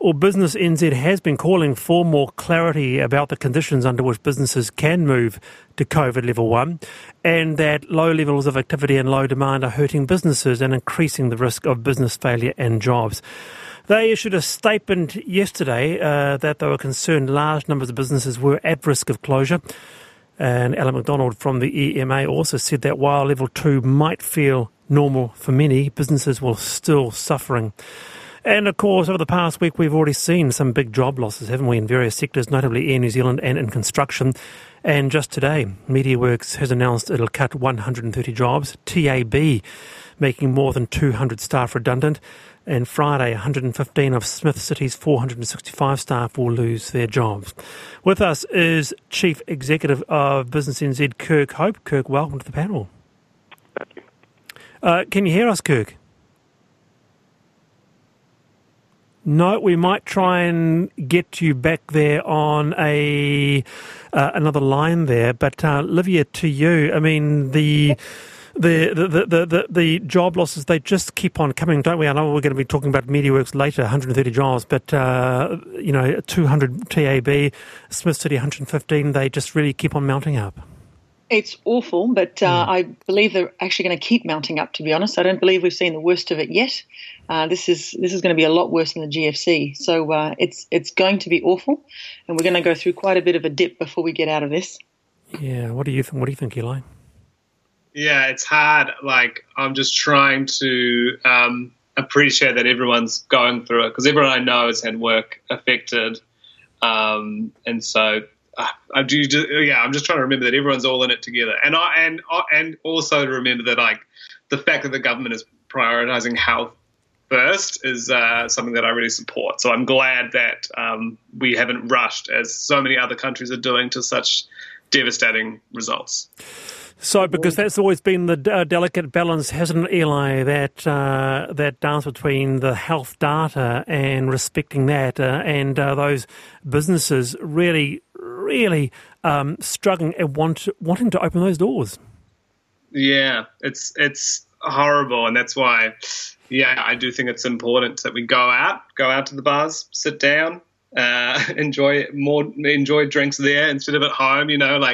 Well, Business NZ has been calling for more clarity about the conditions under which businesses can move to COVID level 1, and that low levels of activity and low demand are hurting businesses and increasing the risk of business failure and jobs. They issued a statement yesterday that they were concerned large numbers of businesses were at risk of closure. And Alan McDonald from the EMA also said that while level 2 might feel normal for many, businesses will still suffering. And of course, over the past week, we've already seen some big job losses, haven't we, in various sectors, notably Air New Zealand and in construction. And just today, MediaWorks has announced it'll cut 130 jobs, TAB making more than 200 staff redundant. And Friday, 115 of Smith City's 465 staff will lose their jobs. With us is Chief Executive of Business NZ, Kirk Hope. Kirk, welcome to the panel. Thank you. Can you hear us, Kirk? No, we might try and get you back there on another line there. But Livia, to you, I mean the job losses, they just keep on coming, don't we? I know we're going to be talking about MediaWorks later, 130 jobs, but 200 TAB, Smith City 115, they just really keep on mounting up. It's awful, but I believe they're actually going to keep mounting up, to be honest. I don't believe we've seen the worst of it yet. This is going to be a lot worse than the GFC. So it's going to be awful, and we're going to go through quite a bit of a dip before we get out of this. Yeah, what do you think, Eli? Yeah, it's hard. Like, I'm just trying to appreciate that everyone's going through it, because everyone I know has had work affected, and so I'm just trying to remember that everyone's all in it together, and also to remember that, like, the fact that the government is prioritising health first is something that I really support. So I'm glad that we haven't rushed, as so many other countries are doing, to such devastating results. So, because that's always been the delicate balance, hasn't it, Eli, that dance between the health data and respecting that, and those businesses really struggling and wanting to open those doors. Yeah, it's horrible, and that's why, I do think it's important that we go out to the bars, sit down, enjoy drinks there instead of at home.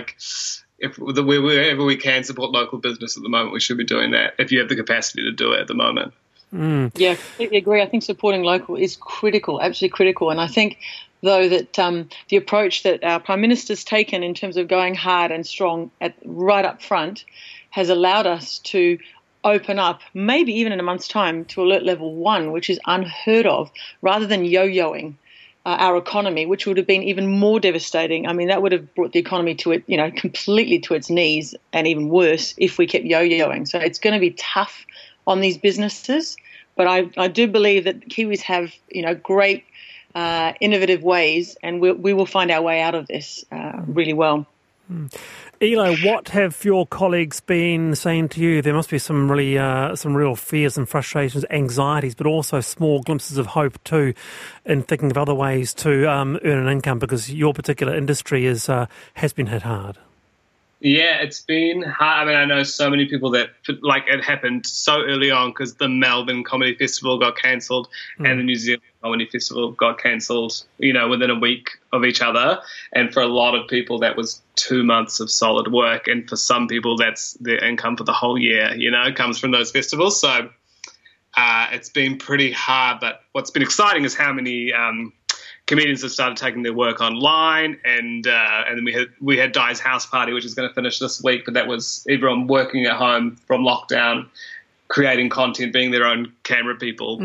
Wherever we can support local business at the moment, we should be doing that if you have the capacity to do it at the moment. Yeah, I completely agree. I think supporting local is critical, absolutely critical. And I think, though, that the approach that our Prime Minister's taken in terms of going hard and strong right up front has allowed us to open up, maybe even in a month's time, to alert level 1, which is unheard of, rather than yo-yoing our economy, which would have been even more devastating. I mean, that would have brought the economy to it, completely to its knees, and even worse if we kept yo-yoing. So it's going to be tough on these businesses, but I do believe that Kiwis have, great innovative ways, and we will find our way out of this really well. Eli, what have your colleagues been saying to you? There must be some real fears and frustrations, anxieties, but also small glimpses of hope too, in thinking of other ways to earn an income, because your particular industry has been hit hard. Yeah, it's been hard. I mean, I know so many people that, like, it happened so early on because the Melbourne Comedy Festival got cancelled and the New Zealand Comedy Festival got cancelled, within a week of each other. And for a lot of people, that was 2 months of solid work. And for some people, that's their income for the whole year, comes from those festivals. So it's been pretty hard. But what's been exciting is how many comedians have started taking their work online, and then we had Di's house party, which is going to finish this week, but that was everyone working at home from lockdown, creating content, being their own camera people,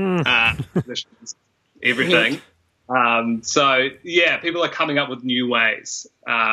everything. So people are coming up with new ways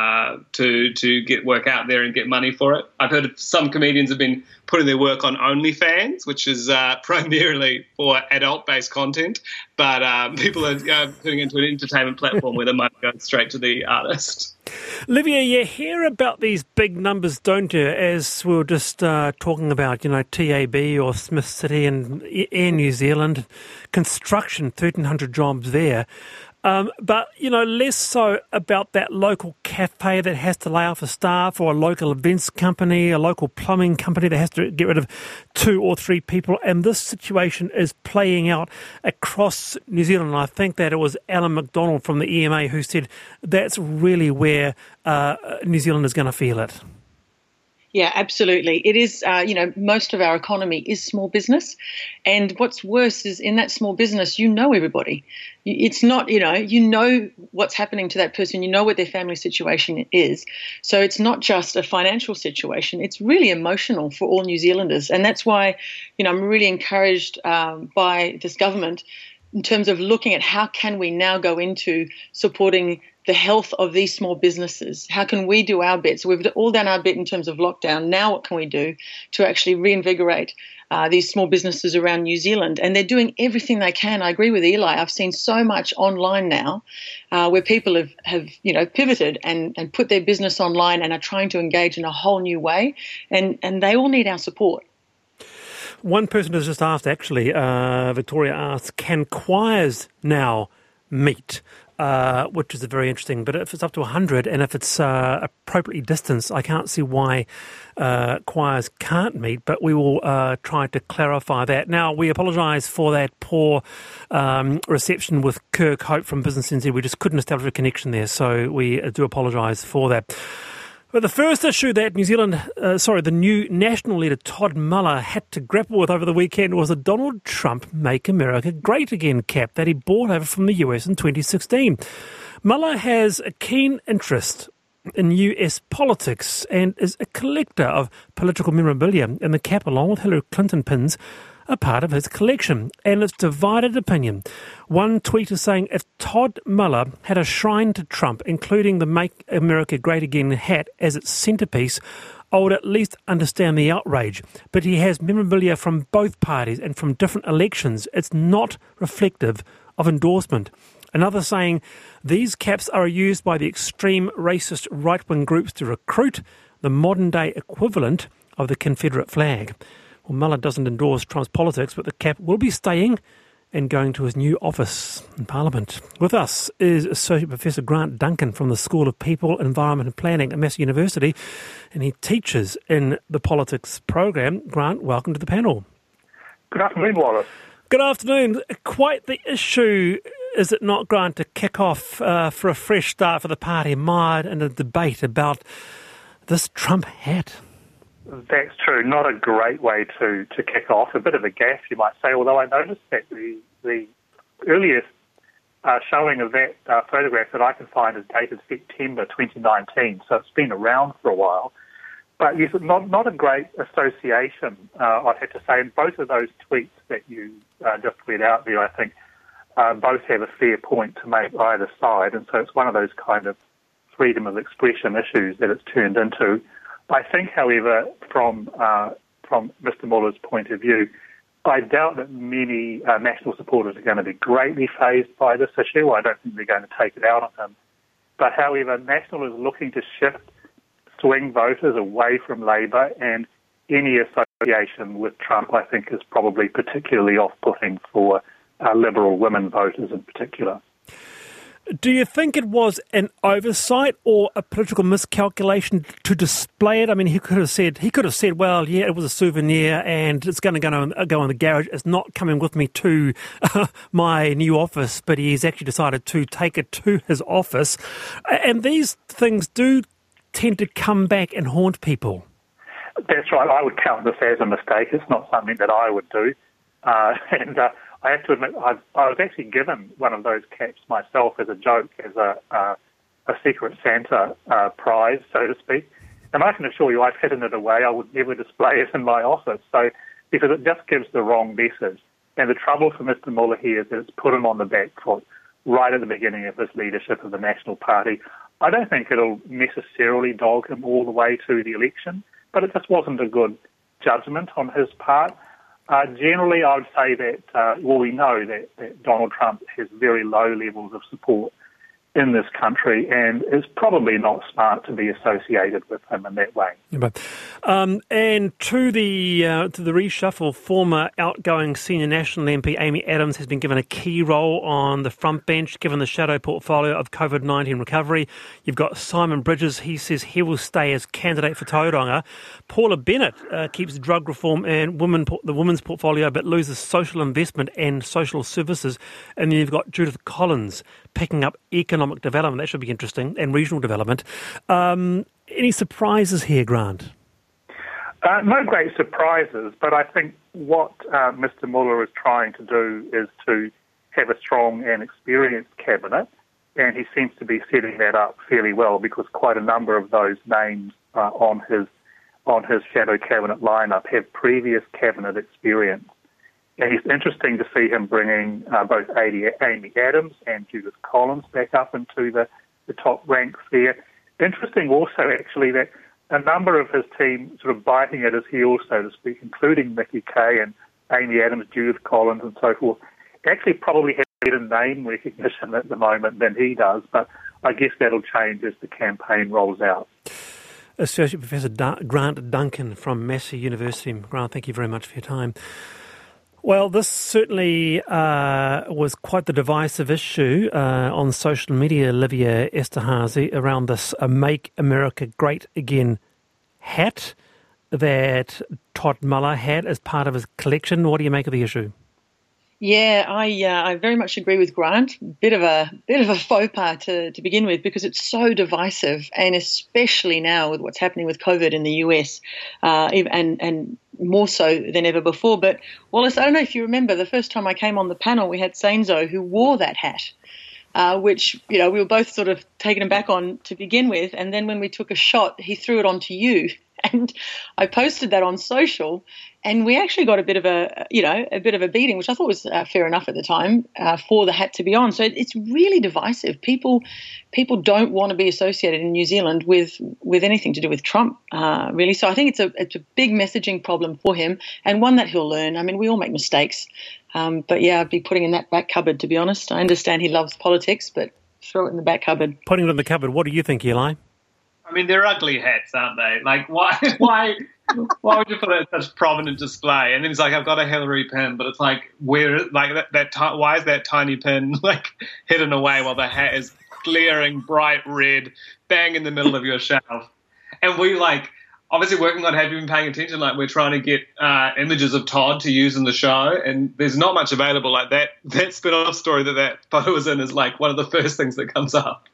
to get work out there and get money for it. I've heard some comedians have been putting their work on OnlyFans, which is primarily for adult-based content, but people are putting it into an entertainment platform where the money goes straight to the artist. Livia, you hear about these big numbers, don't you, as we were just talking about, TAB or Smith City and Air New Zealand, construction, 1,300 jobs there. But, less so about that local cafe that has to lay off a staff, or a local events company, a local plumbing company that has to get rid of 2 or 3 people. And this situation is playing out across New Zealand. And I think that it was Alan McDonald from the EMA who said that's really where New Zealand is going to feel it. Yeah, absolutely. It is, most of our economy is small business. And what's worse is in that small business, everybody. It's not, what's happening to that person. You know what their family situation is. So it's not just a financial situation. It's really emotional for all New Zealanders. And that's why, I'm really encouraged by this government in terms of looking at how can we now go into supporting the health of these small businesses. How can we do our bit? So we've all done our bit in terms of lockdown. Now what can we do to actually reinvigorate these small businesses around New Zealand? And they're doing everything they can. I agree with Eli. I've seen so much online now where people have pivoted and put their business online and are trying to engage in a whole new way. And they all need our support. One person has just asked, actually, Victoria asked, can choirs now meet? Which is very interesting. But if it's up to 100 and if it's appropriately distanced, I can't see why choirs can't meet, but we will try to clarify that. Now, we apologise for that poor reception with Kirk Hope from Business NZ. We just couldn't establish a connection there, so we do apologise for that. But the first issue that the new national leader Todd Muller had to grapple with over the weekend was the Donald Trump Make America Great Again cap that he brought over from the US in 2016. Muller has a keen interest in US politics and is a collector of political memorabilia, and the cap, along with Hillary Clinton pins, are part of his collection, and it's divided opinion. One tweet is saying, if Todd Muller had a shrine to Trump, including the Make America Great Again hat as its centrepiece, I would at least understand the outrage. But he has memorabilia from both parties and from different elections. It's not reflective of endorsement. Another saying, these caps are used by the extreme racist right-wing groups to recruit the modern-day equivalent of the Confederate flag. Well, Muller doesn't endorse Trump's politics, but the cap will be staying and going to his new office in Parliament. With us is Associate Professor Grant Duncan from the School of People, Environment and Planning at Massey University, and he teaches in the politics program. Grant, welcome to the panel. Good afternoon, Wallace. Good afternoon. Quite the issue, is it not, Grant, to kick off for a fresh start for the party, mired in a debate about this Trump hat? That's true. Not a great way to kick off. A bit of a gaffe, you might say, although I noticed that the earliest showing of that photograph that I can find is dated September 2019, so it's been around for a while. But yes, not a great association, I'd have to say. And both of those tweets that you just read out there, I think, both have a fair point to make either side. And so it's one of those kind of freedom of expression issues that it's turned into. I think, however, from Mr. Muller's point of view, I doubt that many national supporters are going to be greatly fazed by this issue. I don't think they're going to take it out on him. But, however, National is looking to shift swing voters away from Labour, and any association with Trump, I think, is probably particularly off-putting for Liberal women voters in particular. Do you think it was an oversight or a political miscalculation to display it? I mean, he could have said, well, yeah, it was a souvenir and it's going to go in the garage. It's not coming with me to my new office, but he's actually decided to take it to his office. And these things do tend to come back and haunt people. That's right. I would count this as a mistake. It's not something that I would do. I have to admit, I was actually given one of those caps myself as a joke, as a Secret Santa prize, so to speak. And I can assure you I've hidden it away. I would never display it in my office, because it just gives the wrong message. And the trouble for Mr. Muller here is that it's put him on the back foot right at the beginning of his leadership of the National Party. I don't think it'll necessarily dog him all the way to the election, but it just wasn't a good judgment on his part. Generally, I would say that, we know that Donald Trump has very low levels of support in this country, and it's probably not smart to be associated with him in that way. And to the reshuffle, former outgoing senior National MP Amy Adams has been given a key role on the front bench, given the shadow portfolio of COVID-19 recovery. You've got Simon Bridges. He says he will stay as candidate for Tauranga. Paula Bennett keeps drug reform and the women's portfolio, but loses social investment and social services. And then you've got Judith Collins picking up economic development. That should be interesting, and regional development. Any surprises here, Grant? No great surprises, but I think what Mr Muller is trying to do is to have a strong and experienced cabinet, and he seems to be setting that up fairly well, because quite a number of those names on his shadow cabinet lineup have previous cabinet experience. And it's interesting to see him bringing both Amy Adams and Judith Collins back up into the top ranks there. Interesting also, actually, that a number of his team sort of biting at his heels, so to speak, including Mickey Kay and Amy Adams, Judith Collins and so forth, actually probably have better name recognition at the moment than he does, but I guess that'll change as the campaign rolls out. Associate Professor Grant Duncan from Massey University. Grant, thank you very much for your time. Well, this certainly was quite the divisive issue on social media, Olivia Esterhazy, around this Make America Great Again hat that Todd Muller had as part of his collection. What do you make of the issue? Yeah, I very much agree with Grant. Bit of a faux pas to begin with, because it's so divisive, and especially now with what's happening with COVID in the US, and more so than ever before. But Wallace, I don't know if you remember, the first time I came on the panel, we had Sainzo who wore that hat, which we were both sort of taken aback on to begin with, and then when we took a shot, he threw it onto you, and I posted that on social. And we actually got a bit of a beating, which I thought was fair enough at the time, for the hat to be on. So it's really divisive. People don't want to be associated in New Zealand with anything to do with Trump, really. So I think it's a big messaging problem for him, and one that he'll learn. I mean, we all make mistakes, but yeah, I'd be putting in that back cupboard, to be honest. I understand he loves politics, but throw it in the back cupboard. Putting it in the cupboard. What do you think, Eli? I mean, they're ugly hats, aren't they? Like, why would you put it in such prominent display? And then it's like, I've got a Hillary pin, but it's like, where, like why is that tiny pin like hidden away while the hat is glaring bright red, bang in the middle of your shelf? And we obviously working on, have you been paying attention? Like, we're trying to get images of Todd to use in the show, and there's not much available. Like that spin-off story that photo was in is like one of the first things that comes up.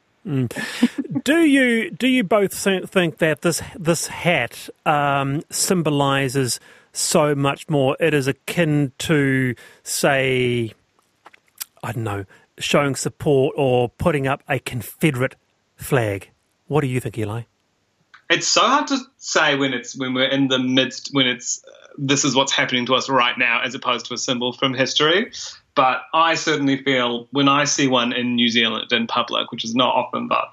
Do you both think that this hat symbolises so much more? It is akin to, say, I don't know, showing support or putting up a Confederate flag. What do you think, Eli? It's so hard to say when we're in the midst, when it's this is what's happening to us right now, as opposed to a symbol from history. But I certainly feel when I see one in New Zealand in public, which is not often, but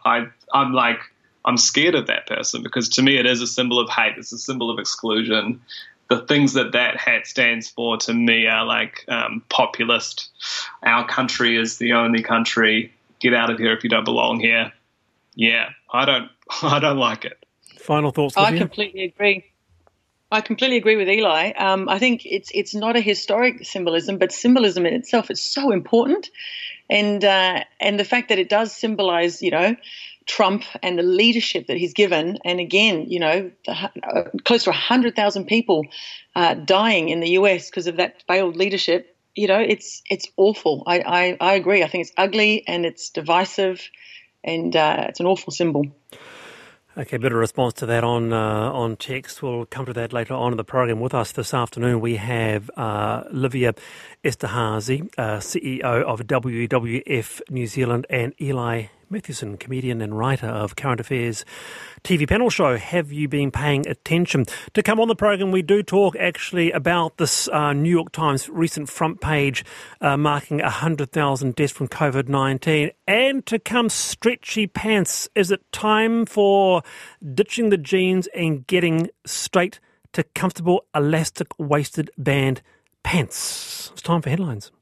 I'm scared of that person, because to me it is a symbol of hate. It's a symbol of exclusion. The things that hat stands for to me are like populist. Our country is the only country. Get out of here if you don't belong here. Yeah, I don't like it. Final thoughts? I completely agree. I completely agree with Eli. I think it's not a historic symbolism, but symbolism in itself is so important, and the fact that it does symbolise, Trump and the leadership that he's given, and again, close to 100,000 people dying in the US because of that failed leadership. It's awful. I agree. I think it's ugly and it's divisive, and it's an awful symbol. Okay, a bit of response to that on text. We'll come to that later on in the program. With us this afternoon, we have Olivia Esterhazy, CEO of WWF New Zealand, and Eli Mathewson, comedian and writer of Current Affairs TV panel show Have You Been Paying Attention? To come on the program, we do talk actually about this New York Times recent front page marking 100,000 deaths from COVID-19. And to come, stretchy pants. Is it time for ditching the jeans and getting straight to comfortable elastic waisted band pants? It's time for headlines.